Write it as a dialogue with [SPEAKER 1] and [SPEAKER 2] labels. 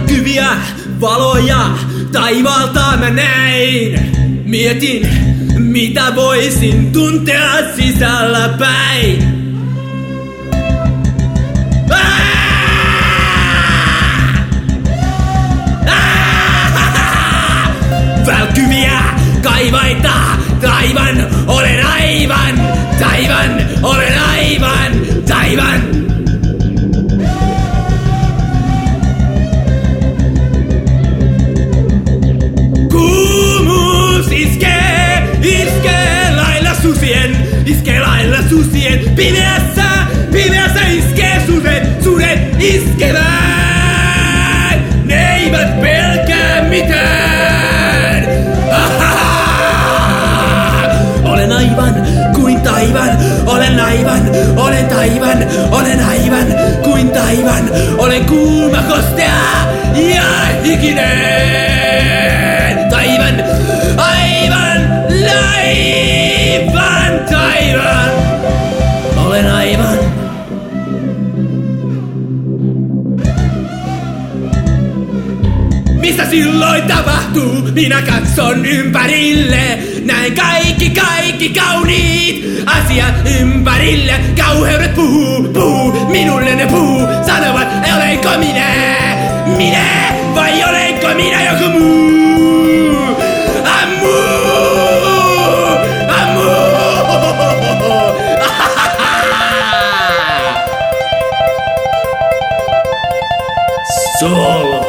[SPEAKER 1] Välkkyviä valoja taivaalta mä näin. Mietin, mitä voisin tuntea sisällä päin. Välkkyviä kaivaita, taivan, olen aivan, taivan, olen aivan, taivan. Kuumuus iskee lailla susien, iskee lailla susien. Pimeässä iskee sudet iskevät. Ne eivät pelkää mitään. Olen aivan kuin taivan, olen aivan, olen taivan, olen aivan kuin taivan. Olen kuuma, kostea ja hikinen. Taivan, aivan, laivan, taivan. Olen aivan. Mitä silloin tapahtuu? Minä katson ympärille. Näen kaikki kauniit asiat ympärille. Kauheudet puhuu, minulle ne puhuu. Sanovat, olenko minä vai olenko minä joku muu? Ammu. Sol.